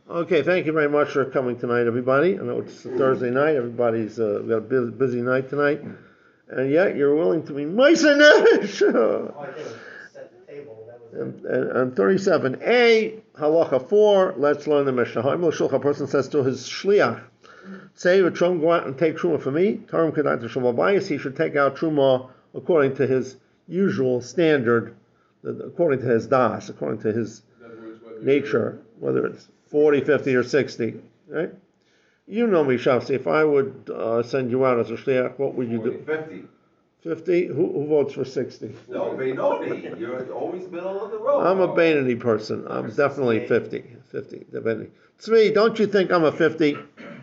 Okay, thank you very much for coming tonight, everybody. I know it's a Thursday night. Everybody's got a busy night tonight, and yet you're willing to be Meisenesh. All I did was set the table. That was it. And 37a, halacha 4, let's learn the Mishnah. A person says to his shliach, say, Trum, go out and take truma for me. Tarum kedai to shuma bayis. He should take out truma according to his usual standard, according to his das, according to his nature, whether it's 40, 50, or 60, right? You know me, Shafsi. If I would send you out as a shliach, what would you do? 50. 50? Who votes for 60? No, Beinoni. You're always middle of the road. I'm a Beinoni person. I'm definitely 50. 50, definitely. Tzvi, don't you think I'm a 50? I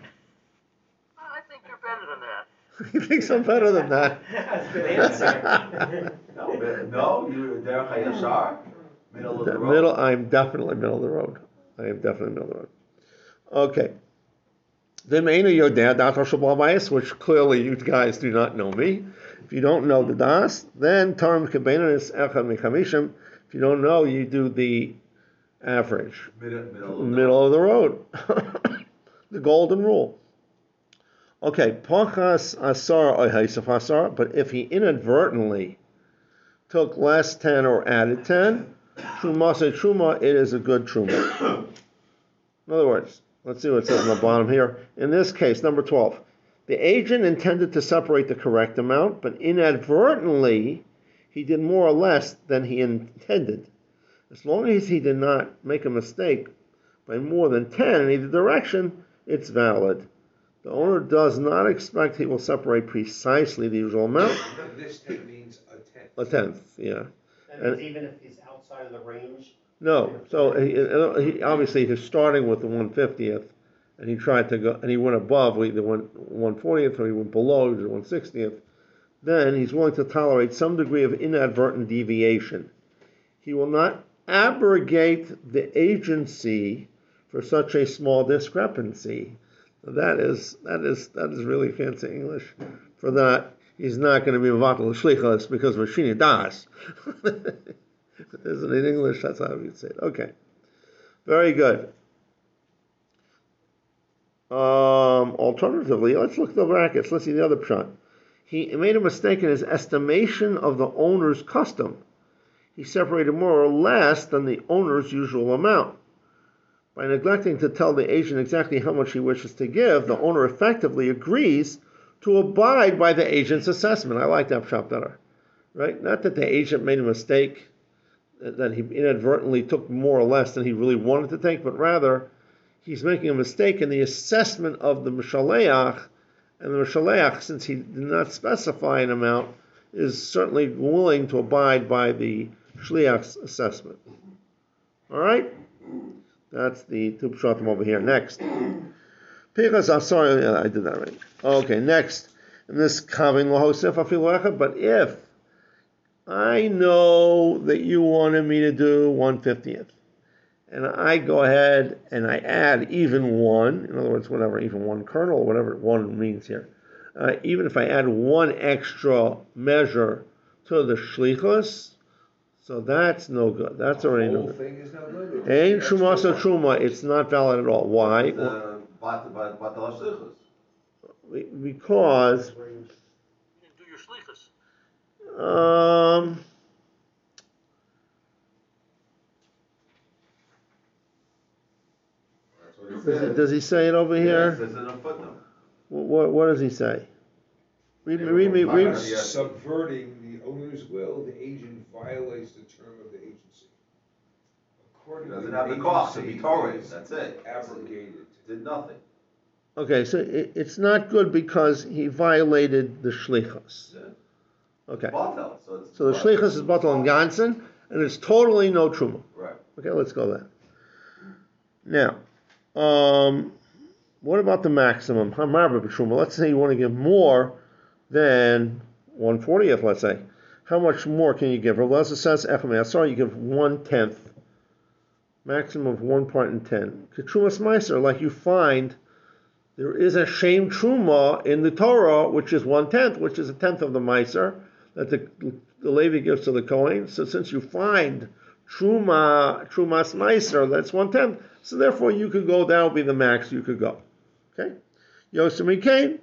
think you're better than that. He thinks I'm better than that. That's a good answer. No, you're Derech HaYashar, middle of the road. I'm definitely middle of the road. I am definitely middle of the road. Okay. V'meinu yodea dat ha'shabal bayis, which clearly you guys do not know me. If you don't know the das, then tarum kebeinonis echad mechamishim. If you don't know, you do the average. Middle of the road. The golden rule. Okay, pachas asar or haisaf asar, but if he inadvertently took less 10 or added 10, truma say truma, it is a good truma. In other words, let's see what it says on the bottom here. In this case, number 12, the agent intended to separate the correct amount, but inadvertently he did more or less than he intended. As long as he did not make a mistake by more than 10 in either direction, it's valid. The owner does not expect he will separate precisely the usual amount. This 10 means A tenth, yeah. And even if he's outside of the range? No, so he obviously he's starting with the 150th, and he tried to go, and he went above the 140th, or he went below the 160th. Then he's willing to tolerate some degree of inadvertent deviation. He will not abrogate the agency for such a small discrepancy. That is really fancy English. For that, he's not going to be vatal shlichus because of shini das. Isn't it in English? That's how you'd say it. Okay, very good. Alternatively, let's look at the brackets. Let's see the other pshat. He made a mistake in his estimation of the owner's custom. He separated more or less than the owner's usual amount. By neglecting to tell the agent exactly how much he wishes to give, the owner effectively agrees to abide by the agent's assessment. I like that pshat better, right? Not that the agent made a mistake, that he inadvertently took more or less than he really wanted to take, but rather he's making a mistake in the assessment of the Mishaleach, and the Mishaleach, since he did not specify an amount, is certainly willing to abide by the Shliach's assessment. All right? That's the two pshatim over here. Next. Pichas asar, I did that right. Okay, next. In this kavin lahosef afilu echad, but if I know that you wanted me to do 1/50th, and I go ahead and I add even one, in other words, whatever, even one kernel, whatever one means here, even if I add one extra measure to the shlichus, so that's no good. That's already no good. The whole thing is no good. Ein truma so truma, it's not valid at all. Why? Because You didn't do your shlichus. Does he say it over Yeah, it here? says in a footnote. What does he say? Read me. Subverting the owner's will, the agent violates the term of the agency. Accordingly, Doesn't have the cost to be Torah. is That's it. Abrogated. Did nothing. Okay, so it's not good because he violated the shlichus. Yeah. Okay. Batel, So the shlichus is batal and gansen, and it's totally no truma. Right. Okay, let's go there. Now, what about the maximum? Hamarba b'truma. Let's say you want to give more than 1/40th, let's say. How much more can you give? Rav Lezer says, sorry, you give 1/10. Maximum of 1 part in 10. Ketrumas meiser, like you find there is a shame truma in the Torah, which is 1/10, which is a tenth of the meiser that the Levi gives to the Kohen. So since you find Trumas Meiser, that's 1/10. So therefore, you could go. That would be the max you could go. Okay. Yosem Kain.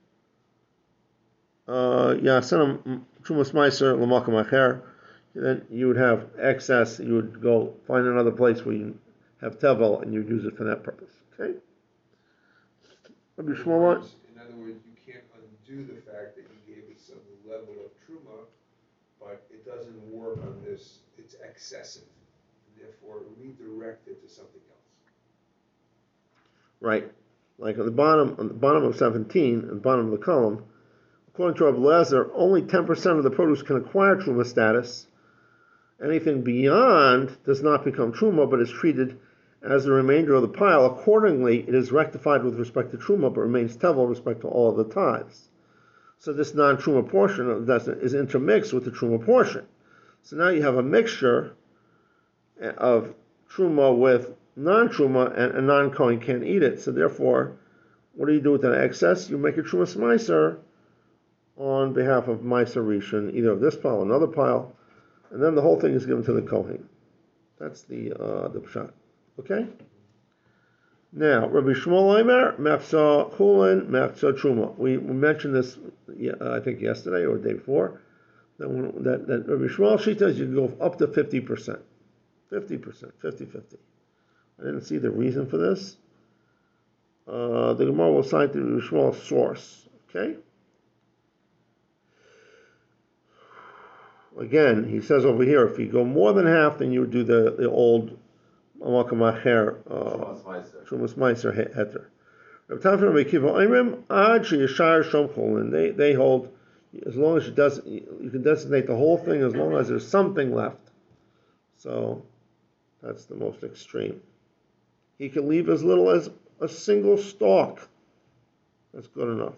Yasanam Trumas Meiser Lamakam Acher. Then you would have excess. You would go find another place where you have tevel and you would use it for that purpose. Okay. In other words, you can't undo the fact that you gave it some level of truma, but it doesn't work on this. It's excessive, and therefore redirect it to something else. Right. Like on the bottom of 17, at the bottom of the column, according to Rabbi Eliezer, only 10% of the produce can acquire truma status. Anything beyond does not become truma, but is treated as the remainder of the pile. Accordingly, it is rectified with respect to truma, but remains tevel with respect to all of the tithes. So this non-truma portion is intermixed with the truma portion. So now you have a mixture of truma with non-truma, and a non-kohen can't eat it. So therefore, what do you do with that excess? You make a truma meiser on behalf of meiser rishon, either of this pile or another pile, and then the whole thing is given to the kohen. That's the pshat. Okay. Now, Rabbi Shmuel Omer, mefsa chulin, mefsa truma. We mentioned this, I think yesterday or the day before. That Rabbi Shmuel Shita is you can go up to 50%, 50/50. I didn't see the reason for this. The Gemara will cite the Rabbi Shmuel source. Okay. Again, he says over here, if you go more than half, then you would do the old Amakam Acher, Trumas Meiser Heter. Rabbi Tafel and Rabbi Kiva Oimrim, Ad Sheyashar Shom Cholin. They hold, as long as you can designate the whole thing, as long as there's something left. So that's the most extreme. He can leave as little as a single stalk. That's good enough.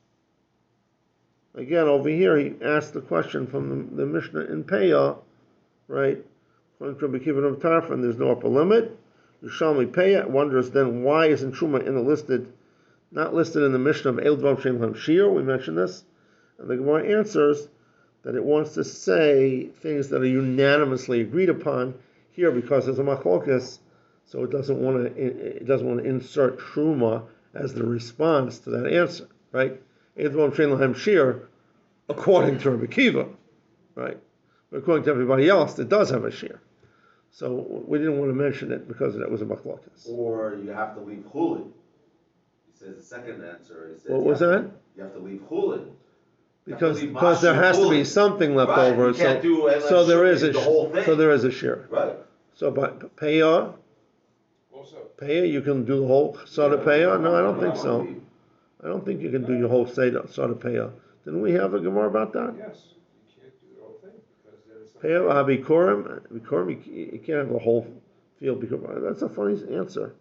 Again, over here, he asked the question from the Mishnah in Peah, right? According to Rabbi Kiva of Tarfon, there's no upper limit. Yerushalmi Peah wonders then why isn't Truma not listed in the Mishnah of El Dvav Shem Lam Shir? We mentioned this, and the Gemara answers that it wants to say things that are unanimously agreed upon here because there's a machlokas, so it doesn't want to insert Truma as the response to that answer, right? Shir, according to Rabbi Kiva, right? But according to everybody else, it does have a shir. So we didn't want to mention it because that was a machlokas. Or you have to leave chulin. He says the second answer. He says what was that? You have to leave chulin. Because there has to be something left right. over. So there is a shir. Right. So by Peah, you can do the whole Sada Peah? No, I don't think so. I don't think you can do your whole Sada Peah. Didn't we have a Gemara about that? Yes, you can't do the whole thing because there's Peah, you can't have the whole field. That's a funny answer.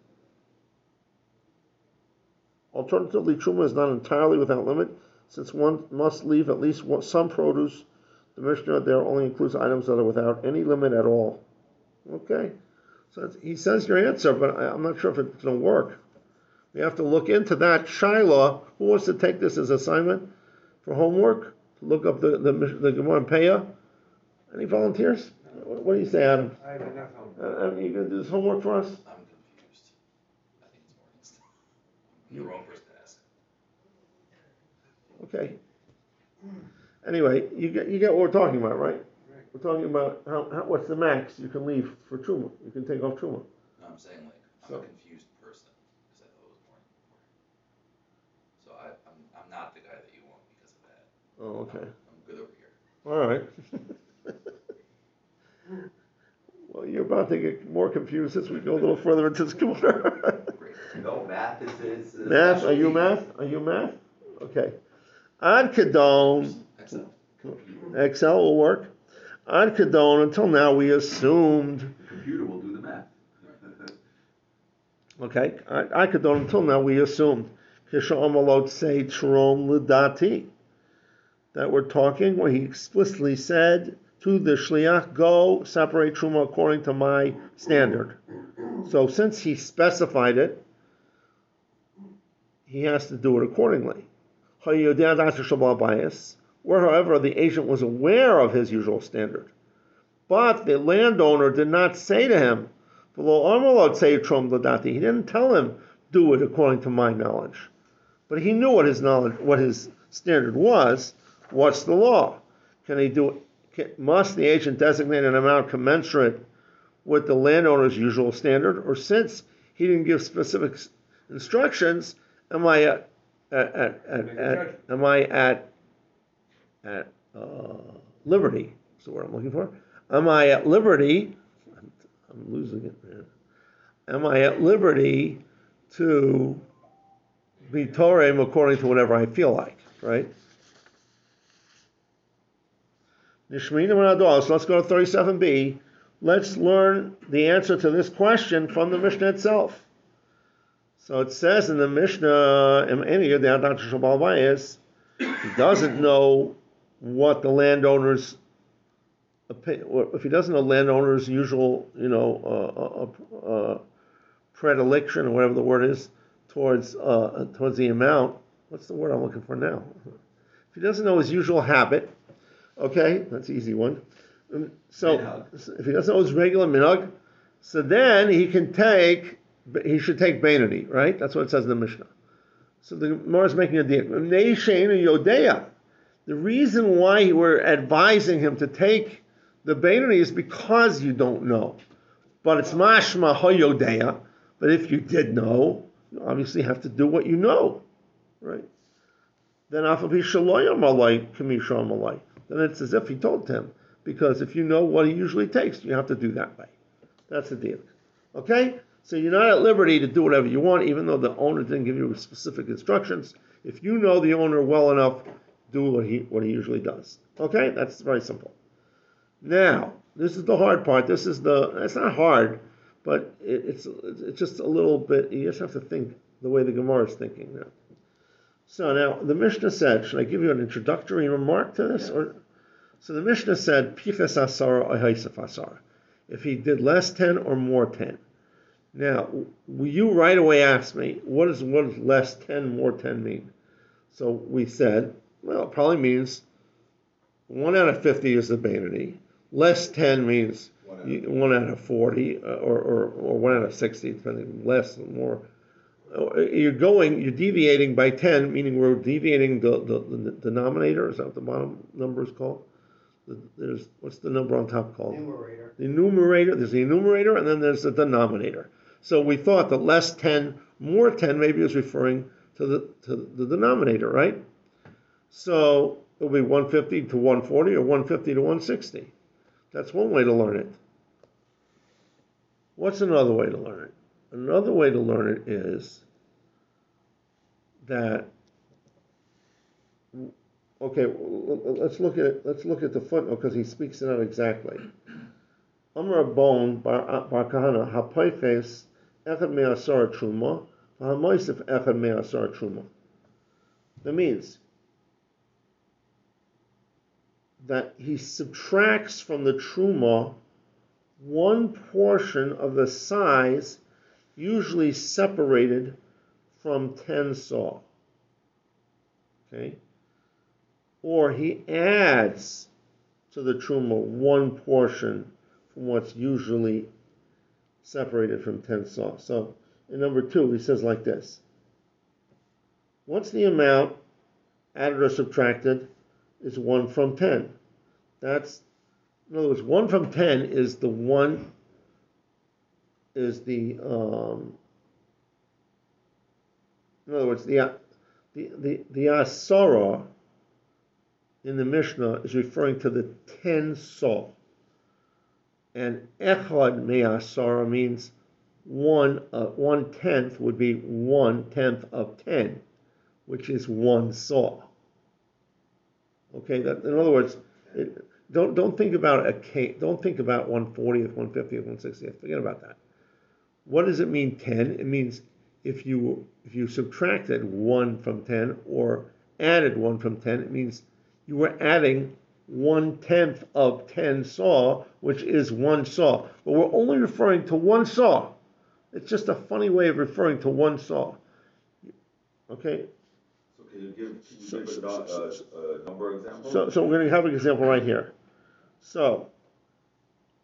Alternatively, Truma is not entirely without limit, since one must leave at least some produce. The Mishnah there only includes items that are without any limit at all. Okay, so he says your answer, but I'm not sure if it's going to work. We have to look into that. Shiloh, who wants to take this as assignment for homework? Look up the Gemara in Peah. Any volunteers? What do you say, Adam? I have enough homework. You going to do this homework for us? I'm confused. I think it's more instant. I'm the wrong person to ask. Okay. Anyway, you get what we're talking about, right? We're talking about what's the max you can leave for Truma. You can take off Truma. No, I'm saying I'm a confused person because I thought it was more important. So I'm not the guy that you want because of that. Oh, okay. I'm good over here. All right. Well, you're about to get more confused as we go a little further into the computer. No, math is Math? Are you math? Okay. Ad Kedon. Excel will work. Ad Kedon, until now we assumed. The computer will do the math. Okay. Ad Kedon, until now we assumed. Kishamalot say Trom Lidati. That we're talking where he explicitly said to the Shliach, go separate Truma according to my standard. So since he specified it, he has to do it accordingly. Where, however, the agent was aware of his usual standard, But the landowner did not say to him, he didn't tell him, do it according to my knowledge. But he knew what his knowledge, what his standard was. What's the law? Must the agent designate an amount commensurate with the landowner's usual standard? Or since he didn't give specific instructions, am I at liberty? That's the word I'm looking for. Am I at liberty? I'm losing it, man. Am I at liberty to be Torah according to whatever I feel like, right? So let's go to 37b. Let's learn the answer to this question from the Mishnah itself. So it says in the Mishnah, he doesn't know what the landowner's, if he doesn't know landowner's usual, predilection or whatever the word is towards the amount. What's the word I'm looking for now? If he doesn't know his usual habit, okay, that's an easy one. So minhag. If he doesn't know his regular minhag, so then he should take Beinoni, right? That's what it says in the Mishnah. So the Gemara is making a deal. The reason why we're advising him to take the Beinoni is because you don't know. But it's mashma hoyodeya. But if you did know, you obviously have to do what you know, right? Then then it's as if he told him, because if you know what he usually takes, you have to do that way. That's the deal. Okay? So you're not at liberty to do whatever you want, even though the owner didn't give you specific instructions. If you know the owner well enough, do what he usually does. Okay? That's very simple. Now, this is the hard part. It's not hard, but it's just a little bit, you just have to think the way the Gemara is thinking now. So now, the Mishnah said, should I give you an introductory remark to this? Yeah. So the Mishnah said, Piches asara or haisef asara. If he did less 10 or more 10. Now, you right away asked me, what does less 10, more 10 mean? So we said, well, it probably means 1 out of 50 is the Beinoni. Less 10 means 1 out of 40, or 1 out of 60, depending, less or more. You're deviating by 10, meaning we're deviating the denominator. Is that what the bottom number is called? What's the number on top called? Numerator. The numerator. There's the numerator, and then there's the denominator. So we thought that less 10, more 10 maybe is referring to the denominator, right? So it'll be 150 to 140 or 150 to 160. That's one way to learn it. What's another way to learn it? Another way to learn it is that, okay, let's look at the footnote because he speaks it out exactly. Amar Bon Bar Kahana Hapaifes Echad Me'asar Truma V'Hamoisef Echad Me'asar Truma. That means that he subtracts from the Truma one portion of the size usually separated from 10 saw. Okay? Or he adds to the Truma one portion from what's usually separated from 10 saw. So in number 2, he says like this. What's the amount added or subtracted is 1 from 10. That's, in other words, 1 from 10 is the one, is the, in other words, the asara in the Mishnah is referring to the 10 saw. And echad me'asara means 1/10 would be 1/10 of 10, which is 1 saw. Okay, that, in other words, don't think about don't think about 1/40th, 1/50th, 1/60th. Forget about that. What does it mean 10? It means if you subtracted 1 from 10 or added 1 from 10, it means you were adding 1/10 of 10 saw, which is 1 saw. But we're only referring to 1 saw. It's just a funny way of referring to 1 saw. Okay? So can you give a number example? So we're going to have an example right here. So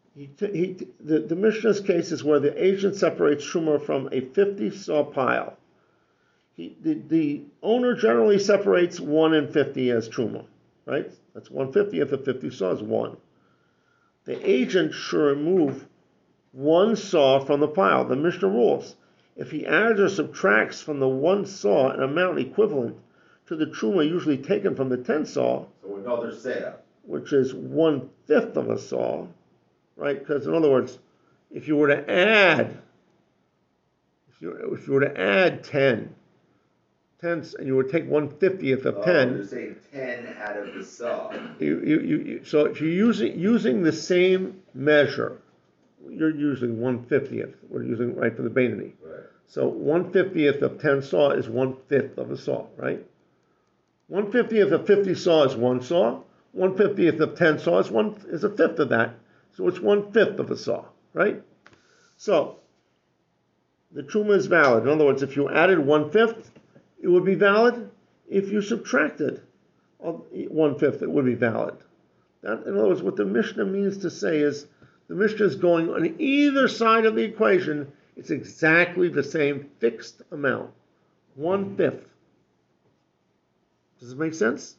The Mishnah's case is where the agent separates truma from a 50 saw pile. The owner generally separates 1 and 50 as truma, right? That's 1/50th of 50 saw is 1. The agent should remove 1 saw from the pile. The Mishnah rules, if he adds or subtracts from the 1 saw an amount equivalent to the truma usually taken from the 10 saw, So another sale. which is 1/5 of a saw, right? Because in other words, if you were to add, if you were to add 10, and you would take 1/50th of 10. You're saying 10 out of the saw. So if you're using the same measure, you're using 1/50th. We're using right for the Beinoni. Right. So 1/50th of 10 saw is 1/5 of a saw, right? 1/50th of 50 saw is 1 saw. 1/50th of 10 saw is a fifth of that. So it's 1/5 of a saw, right? So the truma is valid. In other words, if you added 1/5, it would be valid. If you subtracted 1/5, it would be valid. That, in other words, what the Mishnah means to say is the Mishnah is going on either side of the equation. It's exactly the same fixed amount, 1/5. Does it make sense?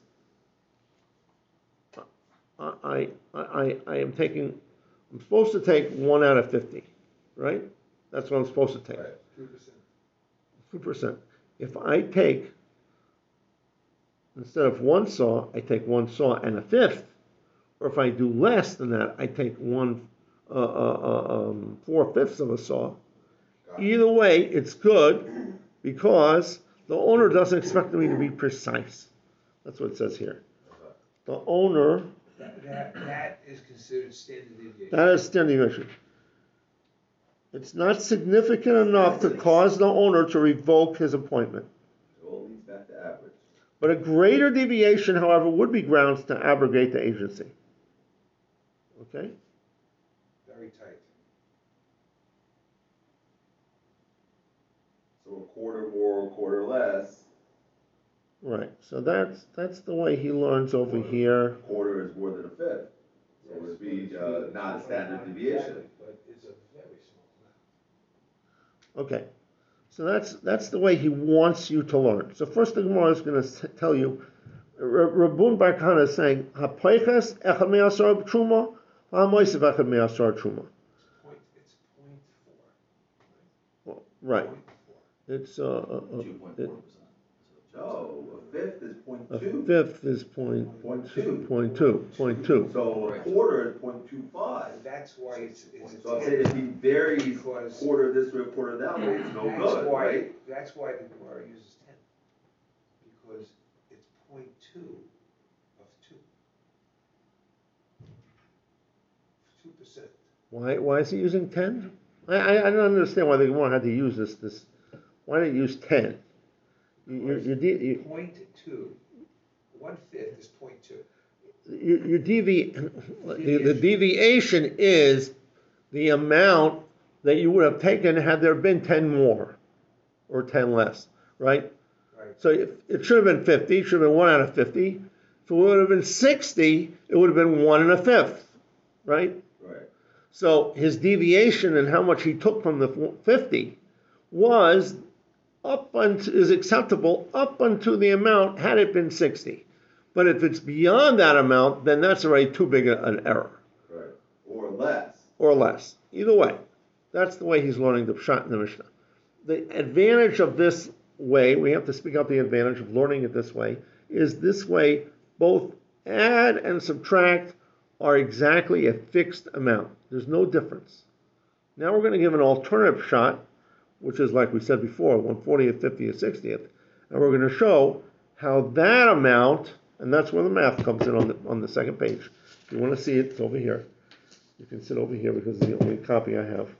I am taking. I'm supposed to take 1 out of 50, right? That's what I'm supposed to take. Right, 2%. 2%. If I take, instead of 1 saw, I take 1 saw and a fifth, or if I do less than that, I take 4/5 of a saw. Either way, it's good because the owner doesn't expect me to be precise. That's what it says here. The owner. That is considered standard deviation. That is standard deviation. It's not significant enough to cause the owner to revoke his appointment. It all leads back to average. But a greater deviation, however, would be grounds to abrogate the agency. Okay? Very tight. So a quarter more, a quarter less. Right. So that's the way he learns over here. A quarter is more than a fifth. So it would be not a standard deviation. But it's a very small amount. Okay. So that's the way he wants you to learn. So first the Gemara is going to tell you, Rabun Bar Kahana is saying, "Hapoiches echad me'asar truma, ha'moisev echad me'asar truma." It's 0.4. Right. 0.4. It's 2.4%. No, a fifth is a 0.2. fifth is point 0.2. So a quarter is 0.25. That's why it's So I'm saying if he varies quarter this way, quarter that way, it's no good, right? That's why the Gemara uses 10. Because it's 0.2 of 2%. Why is he using 10? I don't understand why the Gemara had to use this. Why did it use 10? You 0.2. 1/5 is 0.2. The deviation is the amount that you would have taken had there been 10 more or 10 less, right? Right. So it should have been 50, it should have been 1 out of 50. If it would have been 60, it would have been 1 1/5, right? Right. So his deviation and how much he took from the 50 is acceptable up unto the amount had it been 60. But if it's beyond that amount, then that's already too big an error. Right. Or less. Or less. Either way. That's the way he's learning the Pshat in the Mishnah. The advantage of this way, we have to speak out the advantage of learning it this way, is this way both add and subtract are exactly a fixed amount. There's no difference. Now we're going to give an alternative Pshat, which is like we said before, 1/40th, 50th, 60th, and we're going to show how that amount, and that's where the math comes in on the second page. If you want to see it, it's over here. You can sit over here because it's the only copy I have.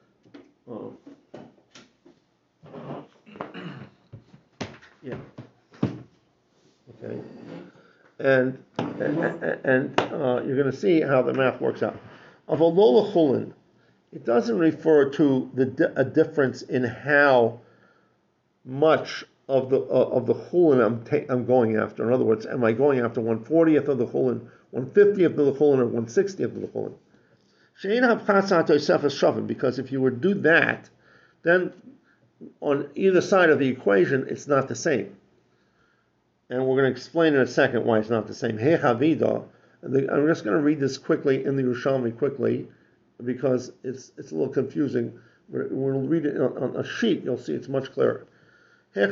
Yeah. Okay. And you're going to see how the math works out. Of a lola chulin, it doesn't refer to a difference in how much of the chulin I'm going after. In other words, am I going after 1/40th of the chulin, 1/50th of the chulin, or 1/60th of the chulin? Because if you would do that, then on either side of the equation, it's not the same. And we're going to explain in a second why it's not the same. I'm just going to read this quickly in the Yerushalmi quickly, because it's a little confusing. We'll read it on a sheet. You'll see it's much clearer. If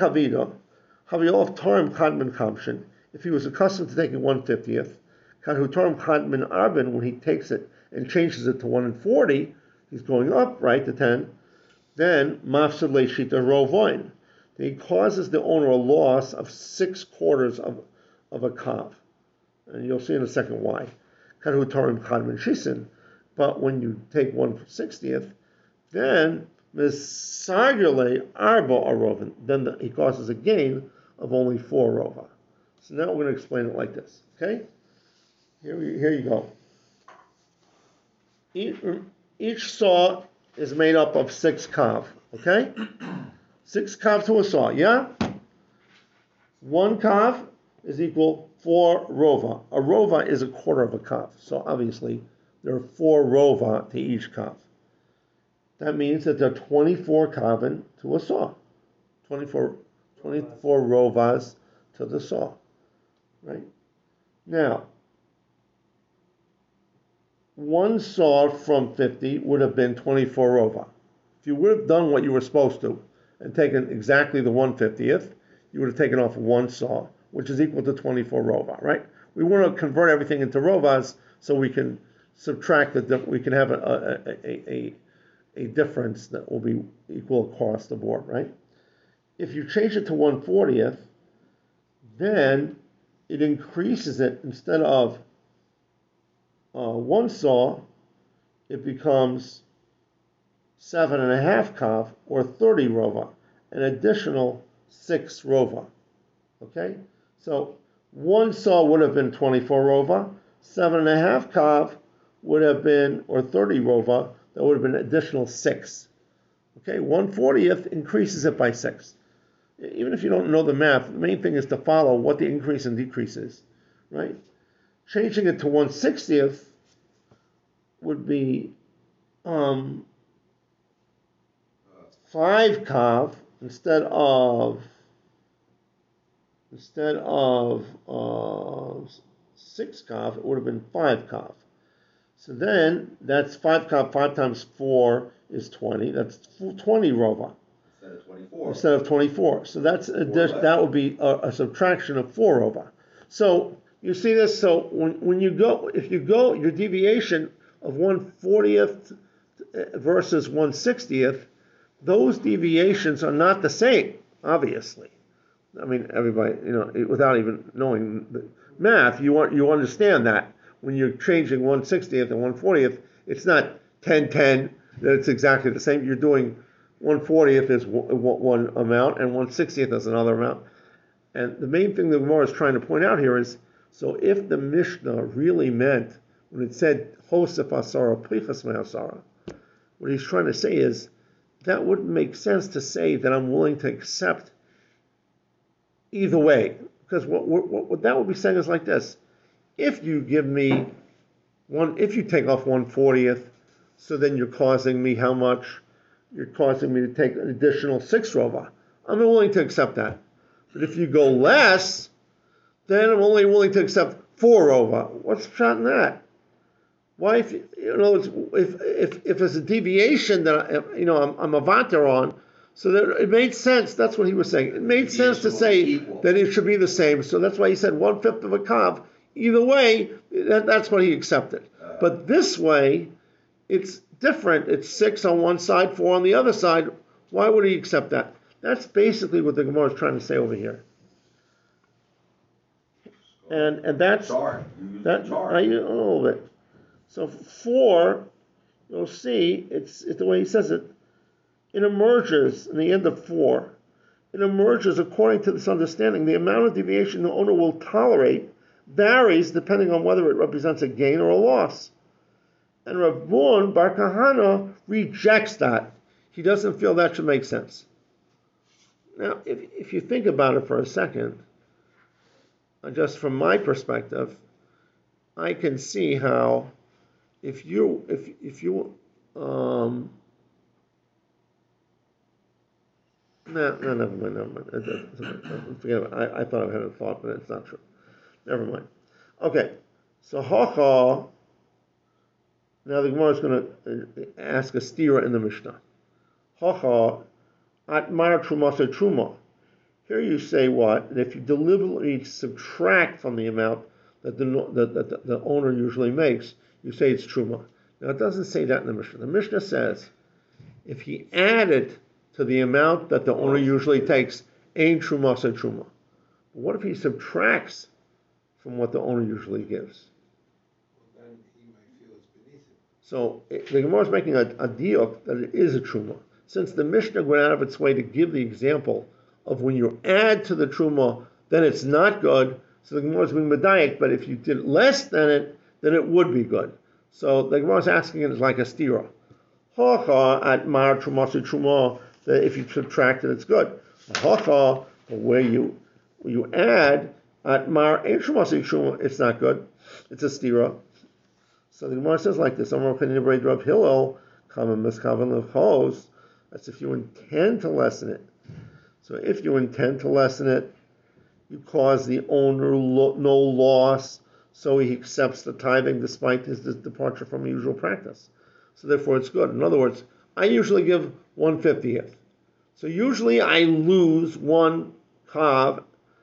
he was accustomed to taking 1/50th, when he takes it and changes it to 1/40, he's going up, right, to 10, then mafsed leishita rovoin. He causes the owner a loss of 6/4 of a kav. And you'll see in a second why. But when you take 1/60th, then then he causes a gain of only 4 rova. So now we're going to explain it like this. Okay? Here you go. Each saw is made up of 6 kav. Okay? 6 kav to a saw. Yeah? 1 kav is equal 4 rova. A rova is 1/4 of a kav. So obviously there are 4 rova to each kav. That means that there are 24 kavin to a saw. 24 rovas to the saw. Right? Now, 1 saw from 50 would have been 24 rova. If you would have done what you were supposed to and taken exactly the 1/50th, you would have taken off 1 saw, which is equal to 24 rova, right? We want to convert everything into rovas so we can subtract we can have a difference that will be equal across the board, right? If you change it to 1/40th, then it increases it. Instead of 1 saw, it becomes 7.5 kav, or 30 rova, an additional 6 rova. Okay? So 1 saw would have been 24 rova, 7.5 kav would have been, or 30 rova, that would have been an additional 6. Okay? 1/40th increases it by 6. Even if you don't know the math, the main thing is to follow what the increase and decrease is, right? Changing it to 1/60th would be 5 kav instead of 6 kav. It would have been 5 kav. So then that's 5 kav. 5 times 4 is 20. That's 20 rova. Instead of 24. So that would be a subtraction of 4 rova. So you see this. So when you go, if you go, your deviation of 1/40th versus 1/60th, those deviations are not the same, obviously. I mean, everybody, without even knowing the math, you understand that when you're changing 1/60th and 1/40th, it's not 10-10, that it's exactly the same. You're doing 1/40th is one amount, and 1/60th is another amount. And the main thing the Gemara is trying to point out here is, so if the Mishnah really meant, when it said, Hosef Asara, Plichas Me'asara, what he's trying to say is, that wouldn't make sense to say that I'm willing to accept either way. Because what that would be saying is like this. If you give me if you take off 1/40th, so then you're causing me how much? You're causing me to take an additional 6 rova. I'm willing to accept that. But if you go less, then I'm only willing to accept 4 rova. What's the shot in that? Why, if there's a deviation that I'm a vater on, so that it made sense. That's what he was saying. It made sense to say that it should be the same. So that's why he said 1/5 of a kav. Either way, that's what he accepted. But this way, it's different. It's 6 on one side, 4 on the other side. Why would he accept that? That's basically what the Gemara is trying to say over here. And that's that. A little bit. So 4, you'll see it's the way he says it. It emerges in the end of 4. It emerges according to this understanding. The amount of deviation the owner will tolerate varies depending on whether it represents a gain or a loss. And Rav Bon Bar Kahana rejects that. He doesn't feel that should make sense. Now, if you think about it for a second, just from my perspective, I can see how if you, no, never mind. Forget it. I thought I had a thought, but it's not true. Never mind. Okay, so Hacha, now the Gemara is going to ask a stira in the Mishnah. Hacha, at Mar Trumasa Truma. Here you say what? And if you deliberately subtract from the amount that the owner usually makes, you say it's Truma. Now it doesn't say that in the Mishnah. The Mishnah says, if he added to the amount that the owner usually takes, Ein Trumasa Truma. But what if he subtracts from what the owner usually gives? Well, then he might feel it's beneath him. So the Gemara is making a diuk that it is a truma. Since the Mishnah went out of its way to give the example of when you add to the truma, then it's not good. So the Gemara is being medayik, but if you did less than it, then it would be good. So the Gemara is asking it like a stira. Hacha at mar trumasi truma, that if you subtract it, it's good. Hacha, where you add at mar ein trumasi truma, it's not good. It's a stira. So the Gemara says like this: Amar Kanibrei Rav Hillel, Kama Miskavan Lechos. That's if you intend to lessen it. So if you intend to lessen it, you cause the owner no loss, so he accepts the tithing despite his departure from usual practice. So therefore, it's good. In other words, I usually give 1/50th. So usually I lose one saw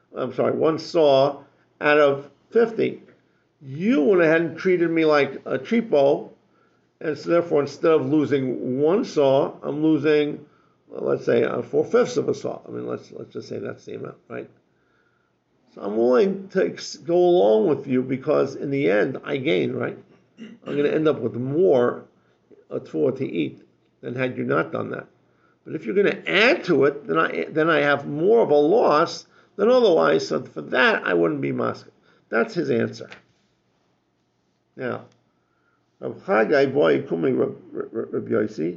out of 50. You went ahead and treated me like a cheapo, and so therefore instead of losing one saw, I'm losing, let's say, 4/5 of a saw. I mean, let's just say that's the amount, right? So I'm willing to go along with you because in the end I gain, right? I'm going to end up with more tefillah to eat than had you not done that. But if you're going to add to it, then I have more of a loss than otherwise. So for that I wouldn't be masked. That's his answer. Now, Rav Chagai boy Kumi Rav Yosi.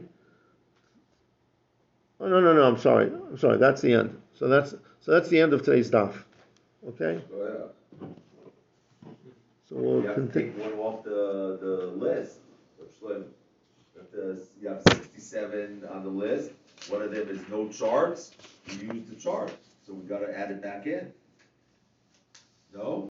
Oh no! I'm sorry. That's the end. So that's the end of today's daf. Okay. Go ahead. So we'll You have to continue. take one off the list. You have 67 on the list. One of them is no charts. You use the chart, so we got to add it back in. No.